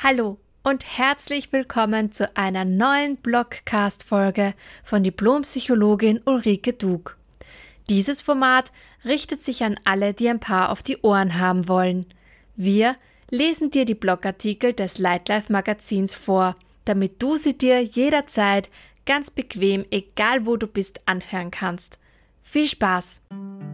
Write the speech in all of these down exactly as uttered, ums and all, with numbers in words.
Hallo und herzlich willkommen zu einer neuen Blogcast-Folge von Diplompsychologin Ulrike Dug. Dieses Format richtet sich an alle, die ein paar auf die Ohren haben wollen. Wir lesen dir die Blogartikel des Lightlife Magazins vor, damit du sie dir jederzeit ganz bequem, egal wo du bist, anhören kannst. Viel Spaß!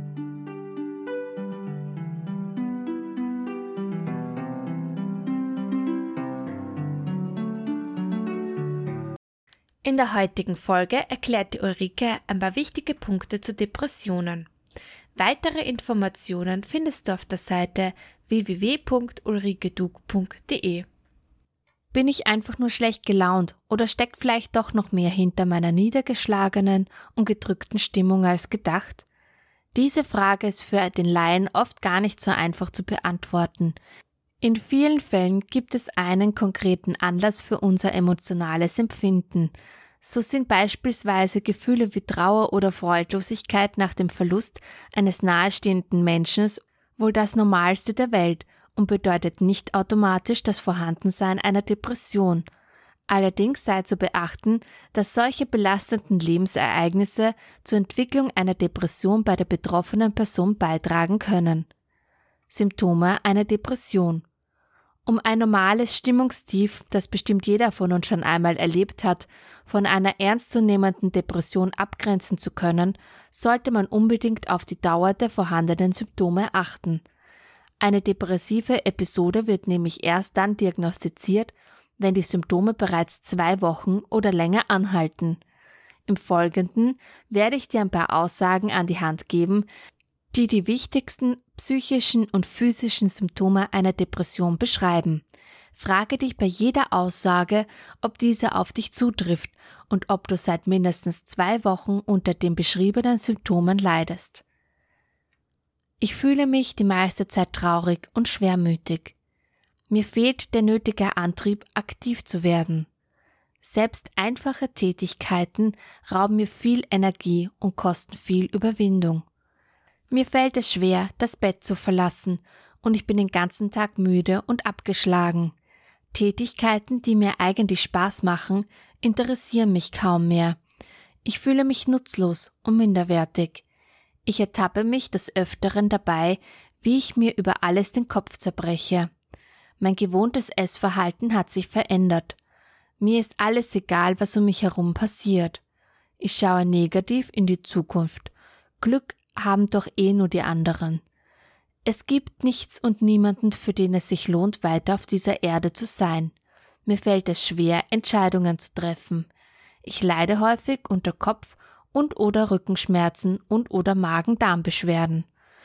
In der heutigen Folge erklärt die Ulrike ein paar wichtige Punkte zu Depressionen. Weitere Informationen findest du auf der Seite w w w punkt ulrikedug punkt d e. Bin ich einfach nur schlecht gelaunt oder steckt vielleicht doch noch mehr hinter meiner niedergeschlagenen und gedrückten Stimmung als gedacht? Diese Frage ist für den Laien oft gar nicht so einfach zu beantworten. In vielen Fällen gibt es einen konkreten Anlass für unser emotionales Empfinden. So sind beispielsweise Gefühle wie Trauer oder Freudlosigkeit nach dem Verlust eines nahestehenden Menschen wohl das Normalste der Welt und bedeutet nicht automatisch das Vorhandensein einer Depression. Allerdings sei zu beachten, dass solche belastenden Lebensereignisse zur Entwicklung einer Depression bei der betroffenen Person beitragen können. Symptome einer Depression. Um ein normales Stimmungstief, das bestimmt jeder von uns schon einmal erlebt hat, von einer ernstzunehmenden Depression abgrenzen zu können, sollte man unbedingt auf die Dauer der vorhandenen Symptome achten. Eine depressive Episode wird nämlich erst dann diagnostiziert, wenn die Symptome bereits zwei Wochen oder länger anhalten. Im Folgenden werde ich dir ein paar Aussagen an die Hand geben, die die wichtigsten psychischen und physischen Symptome einer Depression beschreiben. Frage dich bei jeder Aussage, ob diese auf dich zutrifft und ob du seit mindestens zwei Wochen unter den beschriebenen Symptomen leidest. Ich fühle mich die meiste Zeit traurig und schwermütig. Mir fehlt der nötige Antrieb, aktiv zu werden. Selbst einfache Tätigkeiten rauben mir viel Energie und kosten viel Überwindung. Mir fällt es schwer, das Bett zu verlassen und ich bin den ganzen Tag müde und abgeschlagen. Tätigkeiten, die mir eigentlich Spaß machen, interessieren mich kaum mehr. Ich fühle mich nutzlos und minderwertig. Ich ertappe mich des Öfteren dabei, wie ich mir über alles den Kopf zerbreche. Mein gewohntes Essverhalten hat sich verändert. Mir ist alles egal, was um mich herum passiert. Ich schaue negativ in die Zukunft. Glück haben doch eh nur die anderen. Es gibt nichts und niemanden, für den es sich lohnt, weiter auf dieser Erde zu sein. Mir fällt es schwer, Entscheidungen zu treffen. Ich leide häufig unter Kopf- und oder Rückenschmerzen und oder Magen-Darm-Beschwerden.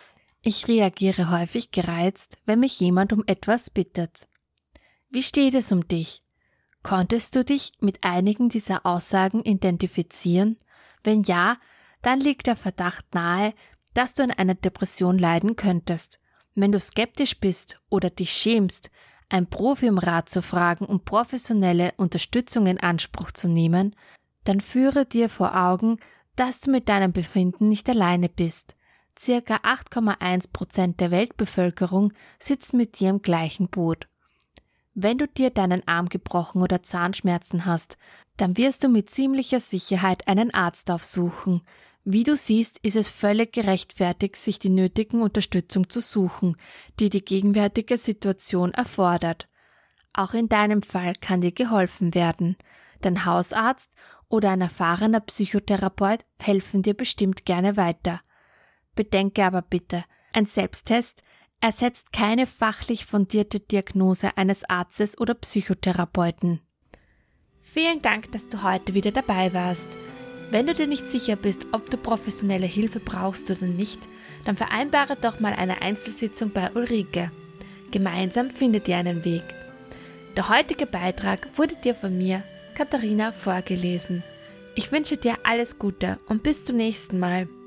Ich reagiere häufig gereizt, wenn mich jemand um etwas bittet. Wie steht es um dich? Konntest du dich mit einigen dieser Aussagen identifizieren? Wenn ja, dann liegt der Verdacht nahe, dass du an einer Depression leiden könntest. Wenn du skeptisch bist oder dich schämst, einen Profi um Rat zu fragen und professionelle Unterstützung in Anspruch zu nehmen, dann führe dir vor Augen, dass du mit deinem Befinden nicht alleine bist. Circa acht Komma eins Prozent der Weltbevölkerung sitzt mit dir im gleichen Boot. Wenn du dir deinen Arm gebrochen oder Zahnschmerzen hast, dann wirst du mit ziemlicher Sicherheit einen Arzt aufsuchen. Wie du siehst, ist es völlig gerechtfertigt, sich die nötigen Unterstützung zu suchen, die die gegenwärtige Situation erfordert. Auch in deinem Fall kann dir geholfen werden. Dein Hausarzt oder ein erfahrener Psychotherapeut helfen dir bestimmt gerne weiter. Bedenke aber bitte, ein Selbsttest ersetzt keine fachlich fundierte Diagnose eines Arztes oder Psychotherapeuten. Vielen Dank, dass du heute wieder dabei warst. Wenn du dir nicht sicher bist, ob du professionelle Hilfe brauchst oder nicht, dann vereinbare doch mal eine Einzelsitzung bei Ulrike. Gemeinsam findet ihr einen Weg. Der heutige Beitrag wurde dir von mir, Katharina, vorgelesen. Ich wünsche dir alles Gute und bis zum nächsten Mal.